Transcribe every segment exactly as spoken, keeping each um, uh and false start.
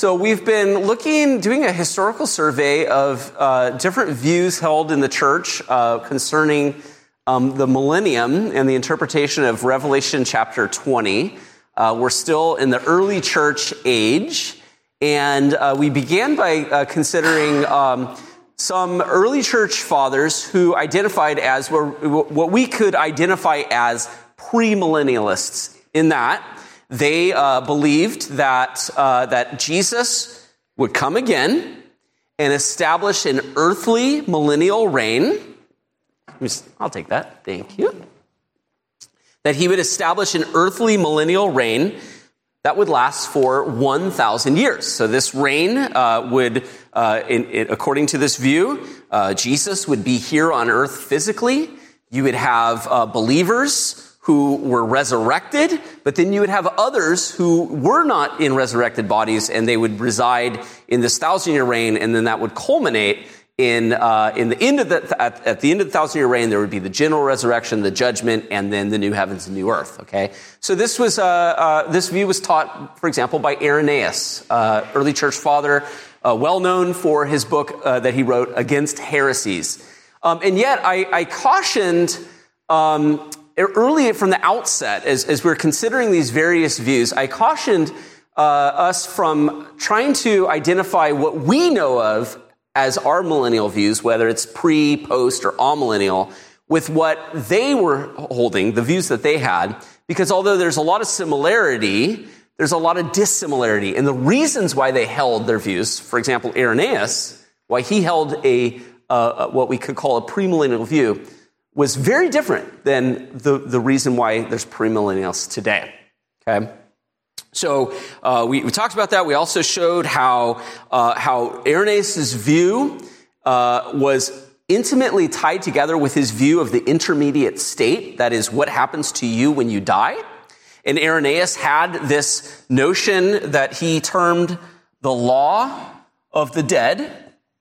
So we've been looking, doing a historical survey of uh, different views held in the church uh, concerning um, the millennium and the interpretation of Revelation chapter twenty. Uh, we're still in the early church age, and uh, we began by uh, considering um, some early church fathers who identified as what we could identify as premillennialists, in that they uh, believed that uh, that Jesus would come again and establish an earthly millennial reign. I'll take that. Thank you. That he would establish an earthly millennial reign that would last for one thousand years. So this reign uh, would, uh, in, in, according to this view, uh, Jesus would be here on earth physically. You would have uh, believers who were resurrected, but then you would have others who were not in resurrected bodies, and they would reside in this thousand-year reign, and then that would culminate in uh, in the end of the at, at the end of the thousand-year reign. There would be the general resurrection, the judgment, and then the new heavens and new earth. Okay, so this was uh, uh, this view was taught, for example, by Irenaeus, uh, early church father, uh, well known for his book uh, that he wrote Against Heresies. Um, and yet, I, I cautioned. Um, Early from the outset, as, as we're considering these various views, I cautioned uh, us from trying to identify what we know of as our millennial views, whether it's pre, post, or amillennial, with what they were holding, the views that they had, because although there's a lot of similarity, there's a lot of dissimilarity. And the reasons why they held their views, for example, Irenaeus, why he held a uh, what we could call a premillennial view, was very different than the, the reason why there's premillennials today, okay? So uh, we, we talked about that. We also showed how uh, how Irenaeus' view uh, was intimately tied together with his view of the intermediate state, that is, what happens to you when you die. And Irenaeus had this notion that he termed the law of the dead,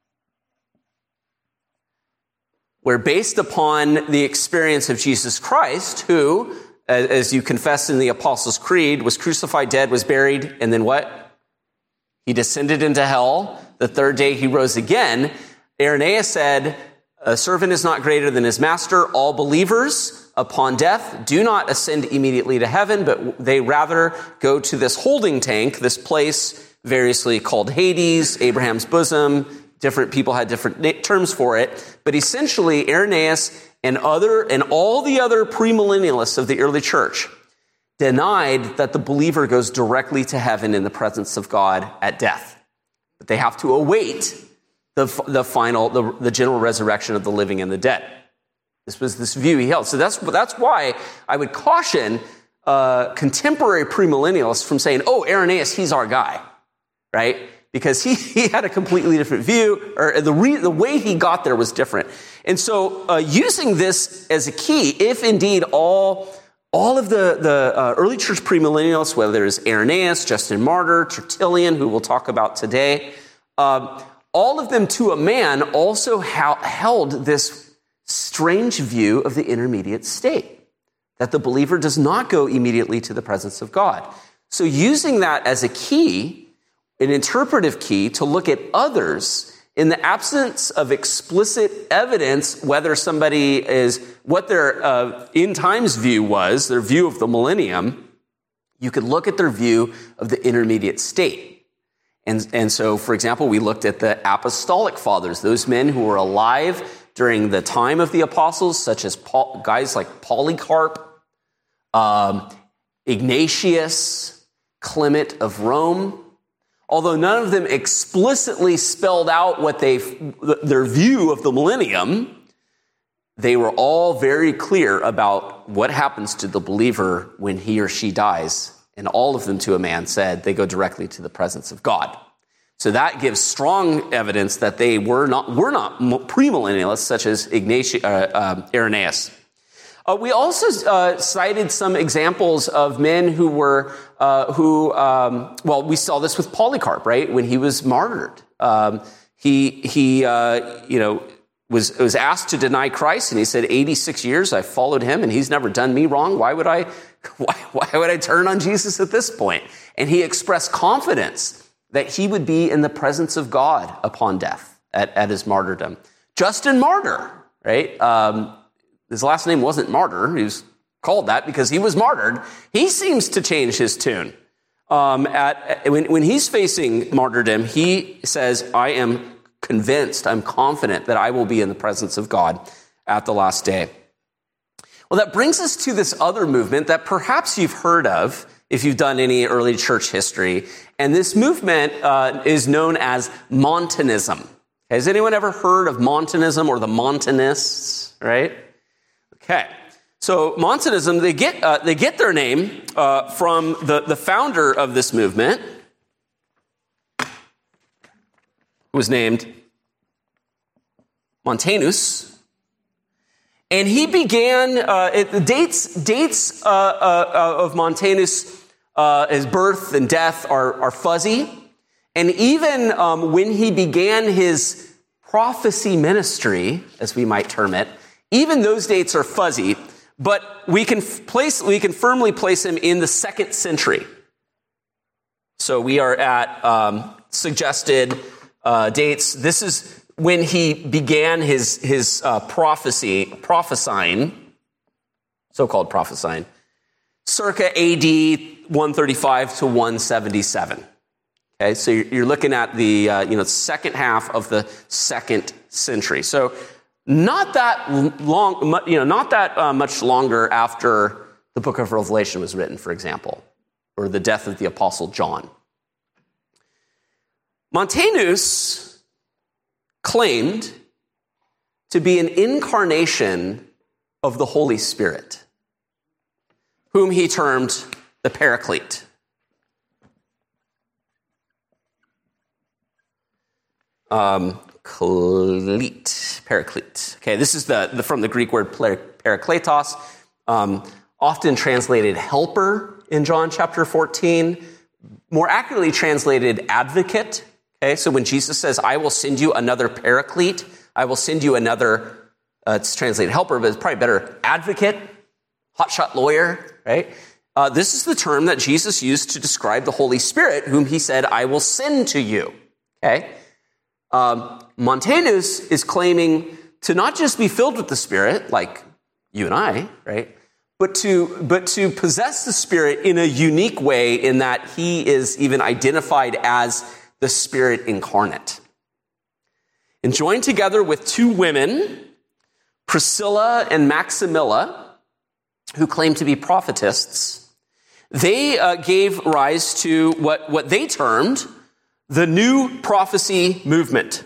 where based upon the experience of Jesus Christ, who, as you confess in the Apostles' Creed, was crucified, dead, was buried, and then what? He descended into hell. The third day he rose again. Irenaeus said, a servant is not greater than his master. All believers upon death do not ascend immediately to heaven, but they rather go to this holding tank, this place variously called Hades, Abraham's bosom. Different people had different terms for it, but essentially Irenaeus and other and all the other premillennialists of the early church denied that the believer goes directly to heaven in the presence of God at death. But they have to await the the final the, the general resurrection of the living and the dead. This was this view he held. So that's that's why I would caution uh, contemporary premillennialists from saying, "Oh, Irenaeus, he's our guy," right? Because he, he had a completely different view, or the re, the way he got there was different. And so uh, using this as a key, if indeed all, all of the, the uh, early church premillennialists, whether it's Irenaeus, Justin Martyr, Tertullian, who we'll talk about today, um, all of them to a man also ha- held this strange view of the intermediate state, that the believer does not go immediately to the presence of God. So using that as a key, an interpretive key to look at others in the absence of explicit evidence, whether somebody is, what their uh, end times view was, their view of the millennium, you could look at their view of the intermediate state. And, and so, for example, we looked at the apostolic fathers, those men who were alive during the time of the apostles, such as Paul, guys like Polycarp, um, Ignatius, Clement of Rome. Although none of them explicitly spelled out what they, their view of the millennium, they were all very clear about what happens to the believer when he or she dies. And all of them, to a man, said they go directly to the presence of God. So that gives strong evidence that they were not were not premillennialists, such as Ignatius, uh, uh, Irenaeus. Uh, we also uh, cited some examples of men who were, uh, who, um, well, we saw this with Polycarp, right? When he was martyred, um, he, he, uh, you know, was was asked to deny Christ, and he said, eighty-six years I followed him, and he's never done me wrong. Why would I, why, why would I turn on Jesus at this point? And he expressed confidence that he would be in the presence of God upon death at, at his martyrdom. Justin Martyr, right? Um, his last name wasn't Martyr. He was called that because he was martyred. He seems to change his tune. Um, at, when, when he's facing martyrdom, he says, I am convinced, I'm confident that I will be in the presence of God at the last day. Well, that brings us to this other movement that perhaps you've heard of if you've done any early church history. And this movement uh, is known as Montanism. Has anyone ever heard of Montanism or the Montanists, right? Okay. So Montanism, they get uh, they get their name uh, from the, the founder of this movement, who was named Montanus. And he began, uh, it, the dates, dates uh, uh, of Montanus, uh, his birth and death are, are fuzzy. And even um, when he began his prophecy ministry, as we might term it, even those dates are fuzzy, but we can place, we can firmly place him in the second century. So we are at um, suggested uh, dates. This is when he began his his uh, prophecy, prophesying, so-called prophesying, circa A D one thirty-five to one seventy-seven. Okay, so you're looking at the uh, you know second half of the second century. So not that long, you know, not that uh, much longer after the book of Revelation was written, for example, or the death of the Apostle John. Montanus claimed to be an incarnation of the Holy Spirit, whom he termed the Paraclete. Um, Cleat, Paraclete. Okay, this is the, the from the Greek word parakletos, um, often translated helper in John chapter fourteen, more accurately translated advocate. Okay, so when Jesus says, I will send you another paraclete, I will send you another, uh, it's translated helper, but it's probably better, advocate, hotshot lawyer, right? Uh, this is the term that Jesus used to describe the Holy Spirit, whom he said, I will send to you. Okay? Um, Montanus is claiming to not just be filled with the Spirit, like you and I, right? But to, but to possess the Spirit in a unique way in that he is even identified as the Spirit incarnate. And joined together with two women, Priscilla and Maximilla, who claim to be prophetess, they uh, gave rise to what, what they termed the New Prophecy Movement.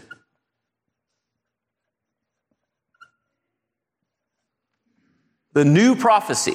The New Prophecy.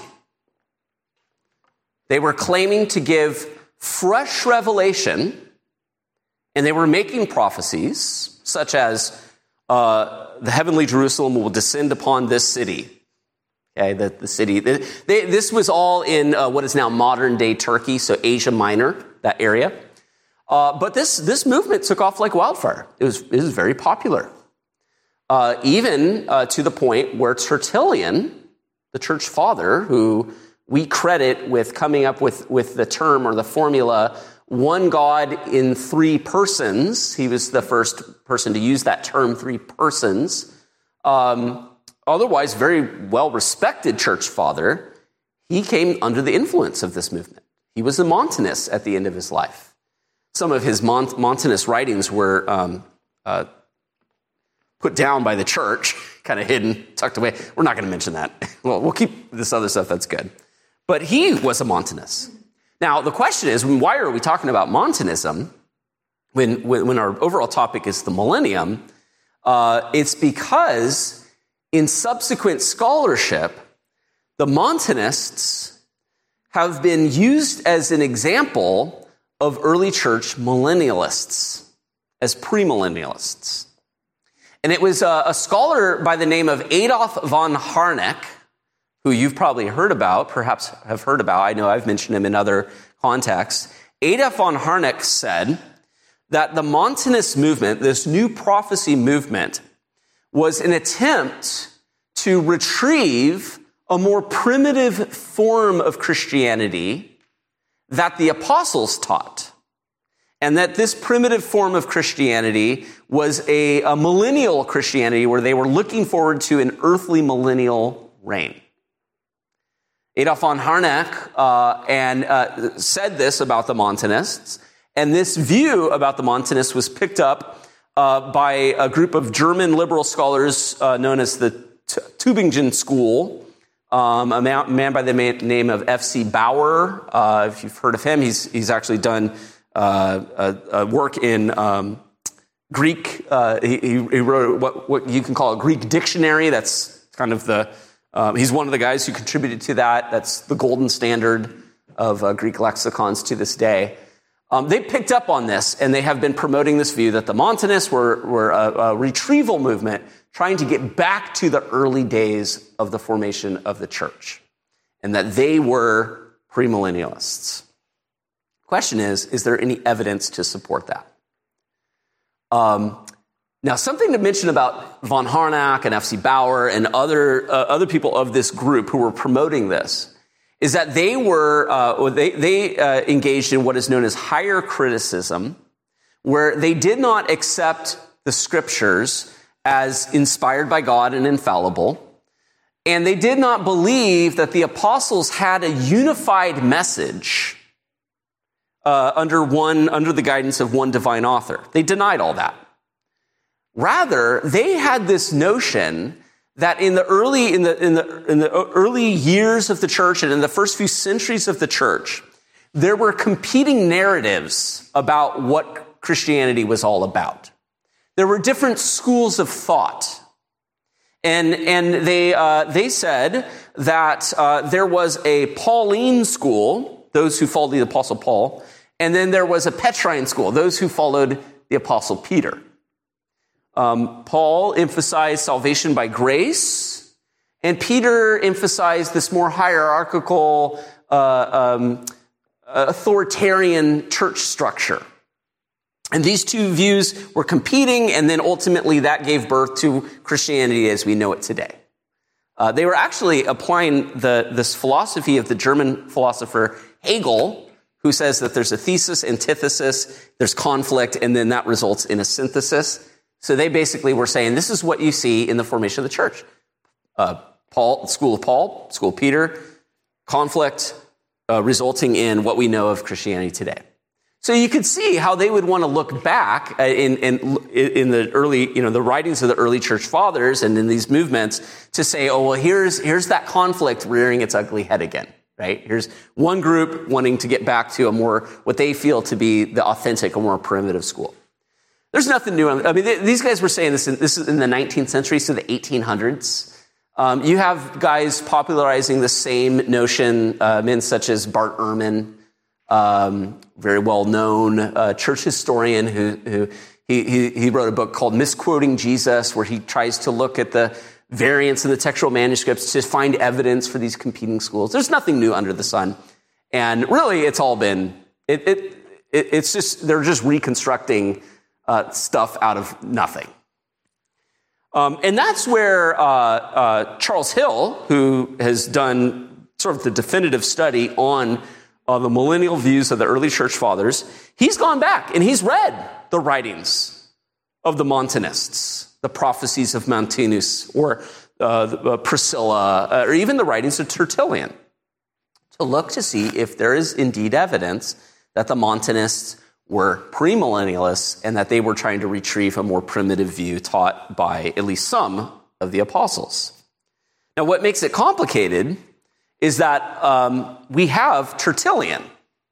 They were claiming to give fresh revelation, and they were making prophecies such as uh, the heavenly Jerusalem will descend upon this city. Okay, the, the city. They, they, this was all in uh, what is now modern-day Turkey, so Asia Minor, that area. Uh, but this this movement took off like wildfire. It was, it was very popular, uh, even uh, to the point where Tertullian, the church father, who we credit with coming up with, with the term or the formula, one God in three persons. He was the first person to use that term, three persons. Um, otherwise, very well-respected church father. He came under the influence of this movement. He was a Montanist at the end of his life. Some of his Mont- Montanist writings were um, uh, put down by the church, kind of hidden, tucked away. We're not going to mention that. Well, we'll keep this other stuff. That's good. But he was a Montanist. Now, the question is, why are we talking about Montanism when, when, when our overall topic is the millennium? Uh, it's because in subsequent scholarship, the Montanists have been used as an example of early church millennialists, as premillennialists. And it was a, a scholar by the name of Adolf von Harnack, who you've probably heard about, perhaps have heard about. I know I've mentioned him in other contexts. Adolf von Harnack said that the Montanist movement, this new prophecy movement, was an attempt to retrieve a more primitive form of Christianity that the apostles taught. and that this primitive form of Christianity was a, a millennial Christianity where they were looking forward to an earthly millennial reign. Adolf von Harnack uh, and uh, said this about the Montanists, and this view about the Montanists was picked up uh, by a group of German liberal scholars uh, known as the T- Tübingen School, um, a man, man by the name of F C Bauer. Uh, if you've heard of him, he's he's actually done uh, a, a work in um, Greek. Uh, he, he wrote what, what you can call a Greek dictionary. That's kind of the Um, he's one of the guys who contributed to that. That's the golden standard of uh, Greek lexicons to this day. Um, they picked up on this, and they have been promoting this view that the Montanists were, were a, a retrieval movement trying to get back to the early days of the formation of the church, and that they were premillennialists. Question is, is there any evidence to support that? Um, Now, something to mention about von Harnack and F C Bauer and other uh, other people of this group who were promoting this is that they were uh, they they uh, engaged in what is known as higher criticism, where they did not accept the scriptures as inspired by God and infallible, and they did not believe that the apostles had a unified message uh, under one under the guidance of one divine author. They denied all that. Rather, they had this notion that in the early in the in the in the early years of the church and in the first few centuries of the church, there were competing narratives about what Christianity was all about. There were different schools of thought, and and they uh, they said that uh, there was a Pauline school, those who followed the Apostle Paul, and then there was a Petrine school, those who followed the Apostle Peter. Um, Paul emphasized salvation by grace, and Peter emphasized this more hierarchical, uh, um, authoritarian church structure. And these two views were competing, and then ultimately that gave birth to Christianity as we know it today. Uh, they were actually applying the, this philosophy of the German philosopher Hegel, who says that there's a thesis, antithesis, there's conflict, and then that results in a synthesis. So they basically were saying, this is what you see in the formation of the church. Uh, Paul, school of Paul, school of Peter, conflict uh, resulting in what we know of Christianity today. So you could see how they would want to look back in, in, in the early, you know, the writings of the early church fathers and in these movements to say, oh, well, here's, here's that conflict rearing its ugly head again, right? Here's one group wanting to get back to a more, what they feel to be the authentic or more primitive school. There's nothing new. I mean, these guys were saying this in, this is in the nineteenth century, so the eighteen hundreds. Um, you have guys popularizing the same notion, uh, men such as Bart Ehrman, um, very well-known uh, church historian who, who he, he, he wrote a book called Misquoting Jesus, where he tries to look at the variants in the textual manuscripts to find evidence for these competing schools. There's nothing new under the sun. And really, it's all been, it, it, it it's just, they're just reconstructing Uh, stuff out of nothing. Um, and that's where uh, uh, Charles Hill, who has done sort of the definitive study on uh, the millennial views of the early church fathers, he's gone back and he's read the writings of the Montanists, the prophecies of Montanus or uh, uh, Priscilla, uh, or even the writings of Tertullian, to look to see if there is indeed evidence that the Montanists were premillennialists and that they were trying to retrieve a more primitive view taught by at least some of the apostles. Now, what makes it complicated is that um, we have Tertullian.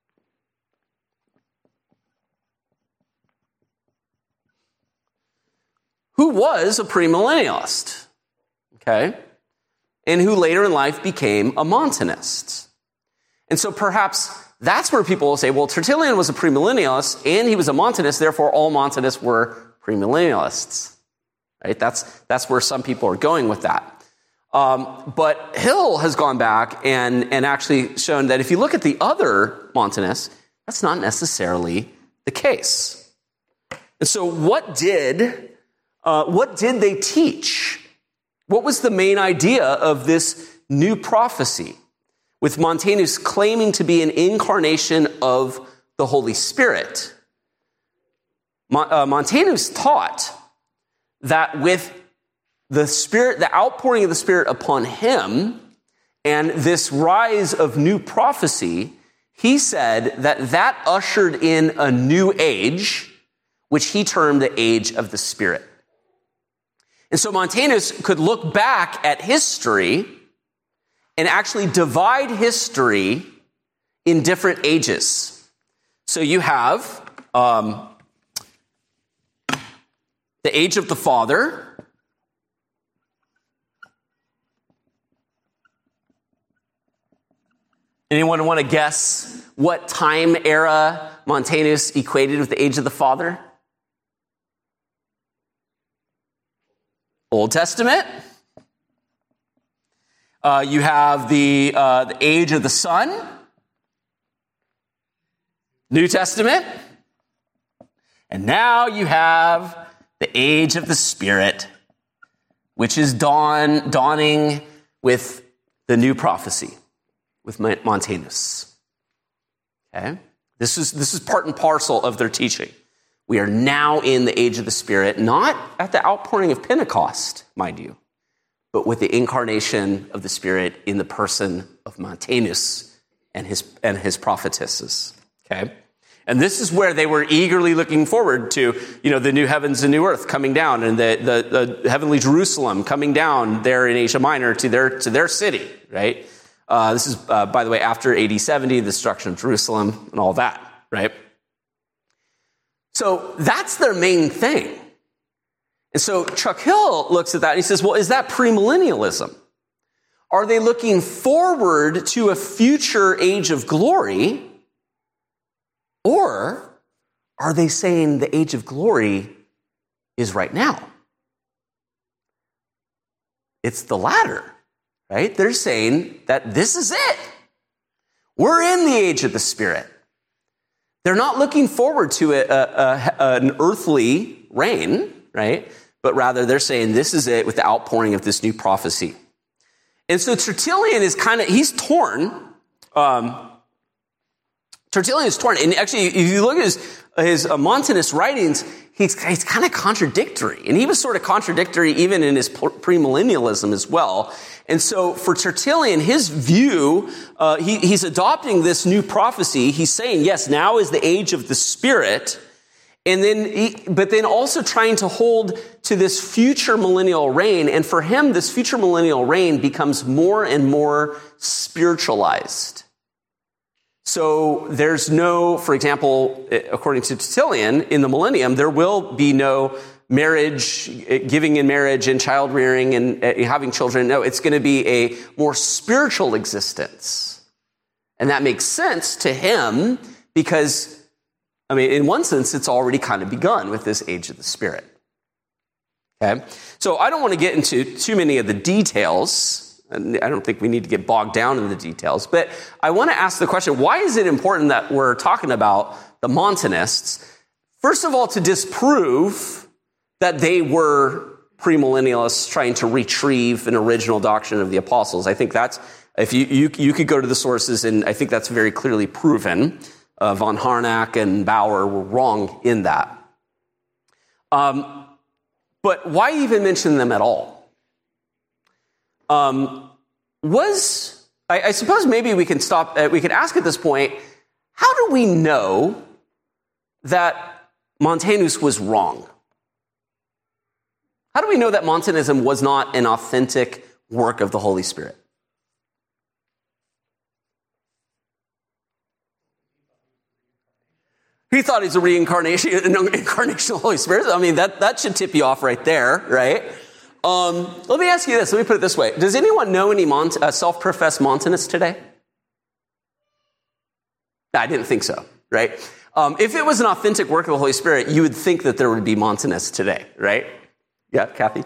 Who was a premillennialist, okay, and who later in life became a Montanist. And so perhaps that's where people will say, well, Tertullian was a premillennialist and he was a Montanist, therefore all Montanists were premillennialists. Right? That's that's where some people are going with that. Um, but Hill has gone back and, and actually shown that if you look at the other Montanists, that's not necessarily the case. And so what did uh, what did they teach? What was the main idea of this new prophecy, with Montanus claiming to be an incarnation of the Holy Spirit? uh, Montanus taught that with the Spirit, the outpouring of the Spirit upon him, and this rise of new prophecy, he said that that ushered in a new age, which he termed the age of the Spirit. And so Montanus could look back at history and actually divide history in different ages. So you have um, the age of the Father, anyone want to guess what time era Montanus equated with the age of the Father? Old Testament. Uh, you have the, uh, the age of the Son. New Testament. And now you have the age of the Spirit, which is dawn, dawning with the new prophecy, with Montanus. Okay? This is, this is part and parcel of their teaching. We are now in the age of the Spirit, not at the outpouring of Pentecost, mind you, but with the incarnation of the Spirit in the person of Montanus and his, and his prophetesses. Okay? And this is where they were eagerly looking forward to, you know, the new heavens and new earth coming down, and the, the, the heavenly Jerusalem coming down there in Asia Minor to their, to their city, right? Uh, this is, uh, by the way, after A D seventy, the destruction of Jerusalem and all that, right? So that's their main thing. And so Chuck Hill looks at that and he says, well, is that premillennialism? Are they looking forward to a future age of glory? Or are they saying the age of glory is right now? It's the latter, right? They're saying that this is it. We're in the age of the Spirit. They're not looking forward to a, a, a, an earthly reign, right? But rather they're saying this is it with the outpouring of this new prophecy. And so Tertullian is kind of, he's torn. Um, Tertullian is torn. And actually, if you look at his, his uh, Montanus writings, he's, he's kind of contradictory. And he was sort of contradictory even in his premillennialism as well. And so for Tertullian, his view, uh, he, he's adopting this new prophecy. He's saying, yes, now is the age of the Spirit. And then, he, but then also trying to hold to this future millennial reign. And for him, this future millennial reign becomes more and more spiritualized. So there's no, for example, according to Tertullian, in the millennium, there will be no marriage, giving in marriage and child rearing and having children. No, it's going to be a more spiritual existence. And that makes sense to him because, I mean, in one sense, it's already kind of begun with this age of the Spirit. Okay? So I don't want to get into too many of the details. And I don't think we need to get bogged down in the details, but I want to ask the question, why is it important that we're talking about the Montanists? First of all, to disprove that they were premillennialists trying to retrieve an original doctrine of the apostles. I think that's, if you, you, you could go to the sources, and I think that's very clearly proven. Uh, von Harnack and Bauer were wrong in that. Um, but why even mention them at all? Um, was, I, I suppose maybe we can stop, uh, we can ask at this point, how do we know that Montanus was wrong? How do we know that Montanism was not an authentic work of the Holy Spirit? He thought he's a reincarnation, an incarnation of the Holy Spirit. I mean, that, that should tip you off right there, right? Um, let me ask you this. Let me put it this way. Does anyone know any Mont- uh, self-professed Montanists today? I didn't think so, right? Um, if it was an authentic work of the Holy Spirit, you would think that there would be Montanists today, right? Yeah, Kathy?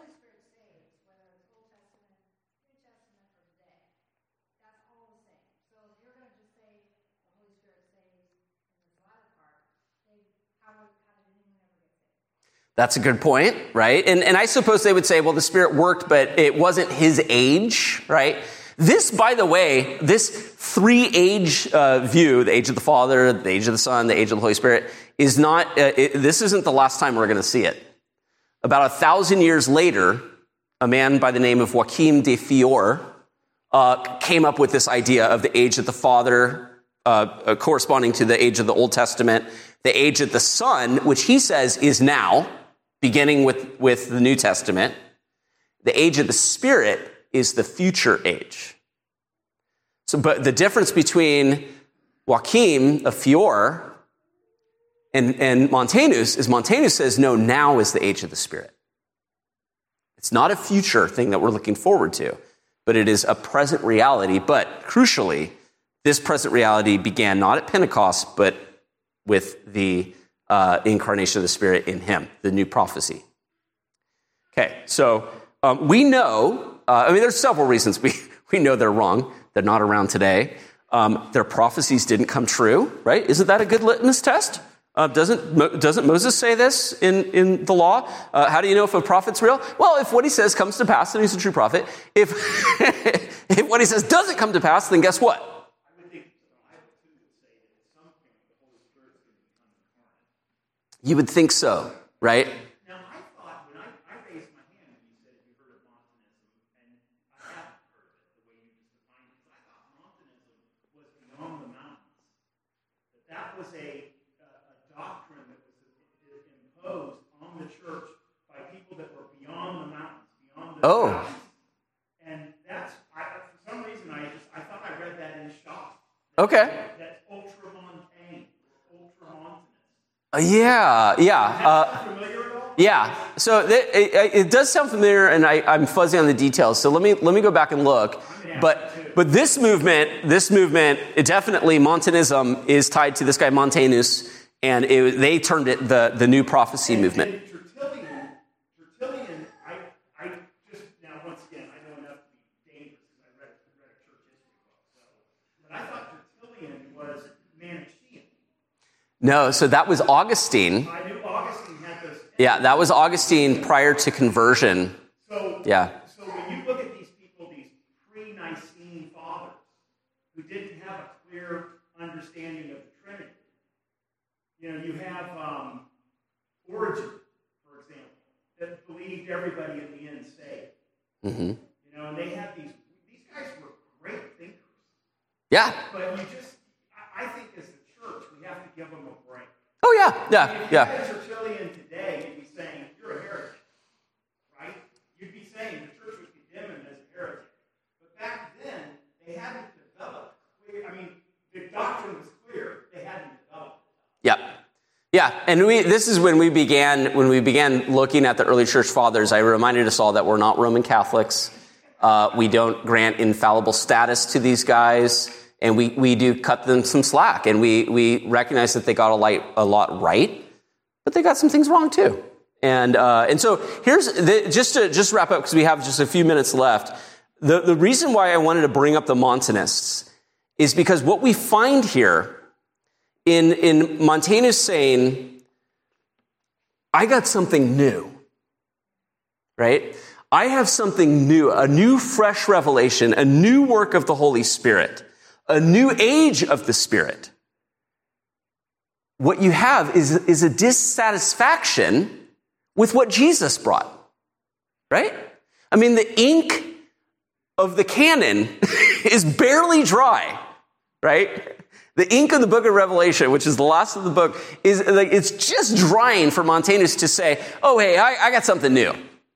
That's a good point, right? And, and I suppose they would say, well, the Spirit worked, but it wasn't his age, right? This, by the way, this three-age uh, view, the age of the Father, the age of the Son, the age of the Holy Spirit, is not, uh, it, this isn't the last time we're going to see it. About a thousand years later, a man by the name of Joachim de Fior uh, came up with this idea of the age of the Father uh, uh, corresponding to the age of the Old Testament, the age of the Son, which he says is now, beginning with, with the New Testament. The age of the Spirit is the future age. So, but the difference between Joachim of Fior and, and Montanus is Montanus says, no, now is the age of the Spirit. It's not a future thing that we're looking forward to, but it is a present reality. But crucially, this present reality began not at Pentecost, but with the uh, incarnation of the Spirit in him, the new prophecy. Okay, so um, we know, uh, I mean, there's several reasons we, we know they're wrong. They're not around today. Um, their prophecies didn't come true, right? Isn't that a good litmus test? Uh, doesn't, doesn't Moses say this in, in the law? Uh, how do you know if a prophet's real? Well, if what he says comes to pass, then he's a true prophet. If, if what he says doesn't come to pass, then guess what? You would think so, right? Now, I thought, when I, I raised my hand and you said you heard of Montanism, and I haven't heard of it the way you just defined it, I thought Montanism was beyond the mountains. That that was a, a, a doctrine that was imposed on the church by people that were beyond the mountains, beyond the oh. mountains. And that's, I, for some reason, I just, I thought I read that in Shaw. Okay. That, that's ultramontane, ultramontanous. Uh, yeah, yeah. Uh, yeah, so it, it, it does sound familiar, and I, I'm fuzzy on the details, so let me let me go back and look. But but this movement, this movement, it definitely, Montanism is tied to this guy Montanus, and it, they termed it the, the New Prophecy and, movement. And Tertullian, Tertullian, I, I just, now once again, I know enough to be dangerous because I read, read a church history book, so, but I thought Tertullian was Manichaean. No, so that was Augustine. I knew Augustine had those. Yeah, that was Augustine prior to conversion. So, yeah. So when you look at these people, these pre-Nicene fathers, who didn't have a clear understanding of the Trinity, you know, you have um, Origen, for example, that believed everybody in the end saved. Mm-hmm. You know, and they had these, these guys were great thinkers. Yeah. But you just, I, I think as the church, we have to give them a break. Oh, yeah, yeah, if yeah. you had a Tertullian today, you'd be saying, you're a heretic, right? You'd be saying the church would condemn him as a heretic. But back then, they hadn't developed clear, I mean, the doctrine was clear, they hadn't developed it. Yeah. Yeah, and we this is when we began when we began looking at the early church fathers. I reminded us all that we're not Roman Catholics. Uh, we don't grant infallible status to these guys, and we, we do cut them some slack, and we we recognize that they got a, light, a lot right, but they got some things wrong too. And uh, and so here's the, just to just wrap up because we have just a few minutes left. The the reason why I wanted to bring up the Montanists is because what we find here. In, in Montanus saying, I got something new, right? I have something new, a new fresh revelation, a new work of the Holy Spirit, a new age of the Spirit. What you have is, is a dissatisfaction with what Jesus brought, right? I mean, the ink of the canon is barely dry, right? The ink of the book of Revelation, which is the last of the book, is like it's just drying for Montanus to say, oh, hey, I, I got something new.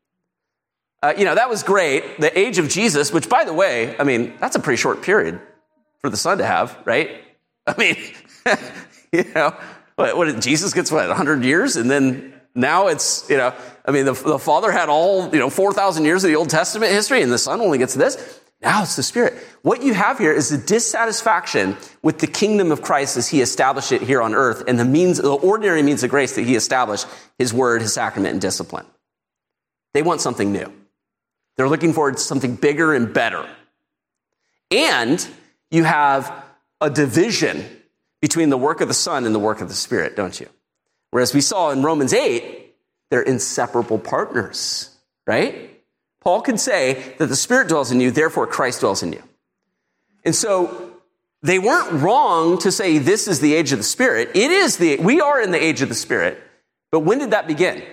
Uh, you know, that was great. The age of Jesus, which, by the way, I mean, that's a pretty short period for the Son to have, right? I mean, you know, what, what Jesus gets, what, one hundred years? And then now it's, you know, I mean, the, the Father had all, you know, four thousand years of the Old Testament history, and the Son only gets this. Now it's the Spirit. What you have here is the dissatisfaction with the kingdom of Christ as he established it here on earth and the means, the ordinary means of grace that he established, his word, his sacrament, and discipline. They want something new. They're looking forward to something bigger and better. And you have a division between the work of the Son and the work of the Spirit, don't you? Whereas we saw in Romans eight, they're inseparable partners, right? Paul could say that the Spirit dwells in you, therefore Christ dwells in you. And so they weren't wrong to say this is the age of the Spirit. It is the, we are in the age of the Spirit. But when did that begin?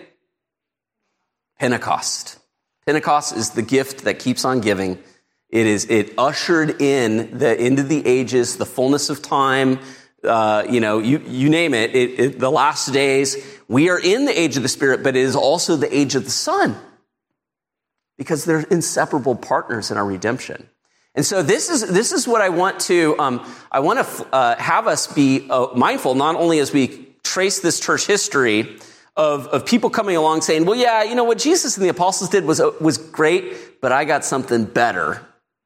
Pentecost. Pentecost is the gift that keeps on giving. It is, it ushered in the end of the ages, the fullness of time, uh, you know, you, you name it, it, it, the last days. We are in the age of the Spirit, but it is also the age of the Son, because they're inseparable partners in our redemption. And so this is this is what I want to um, I want to uh, have us be uh, mindful, not only as we trace this church history of of people coming along saying, well, yeah, you know what Jesus and the apostles did was was great, but I got something better.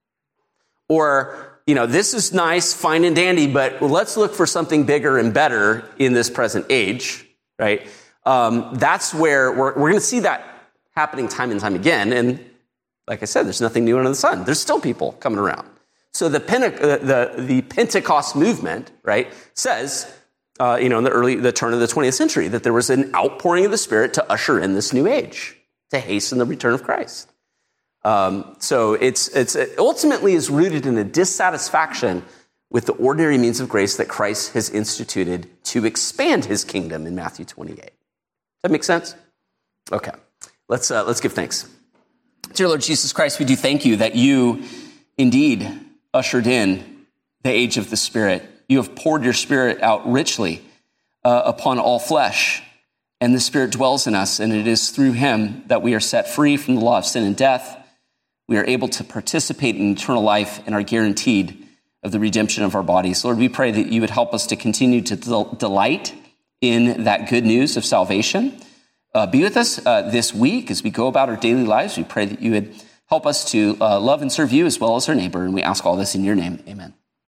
Or, you know, this is nice, fine and dandy, but let's look for something bigger and better in this present age, right? Um, that's where we're, we're going to see that happening time and time again. And like I said, there's nothing new under the sun. There's still people coming around. So the Pente- uh, the, the Pentecost movement, right, says, uh, you know, in the early, the turn of the twentieth century, that there was an outpouring of the Spirit to usher in this new age, to hasten the return of Christ. Um, so it's, it's it ultimately is rooted in a dissatisfaction with the ordinary means of grace that Christ has instituted to expand his kingdom in Matthew twenty-eight. Does that make sense? Okay. Let's, uh, let's give thanks. Dear Lord Jesus Christ, we do thank you that you indeed ushered in the age of the Spirit. You have poured your Spirit out richly uh, upon all flesh, and the Spirit dwells in us, and it is through him that we are set free from the law of sin and death. We are able to participate in eternal life and are guaranteed of the redemption of our bodies. Lord, we pray that you would help us to continue to del- delight in that good news of salvation. Uh, be with us uh, this week as we go about our daily lives. We pray that you would help us to uh, love and serve you as well as our neighbor. And we ask all this in your name. Amen.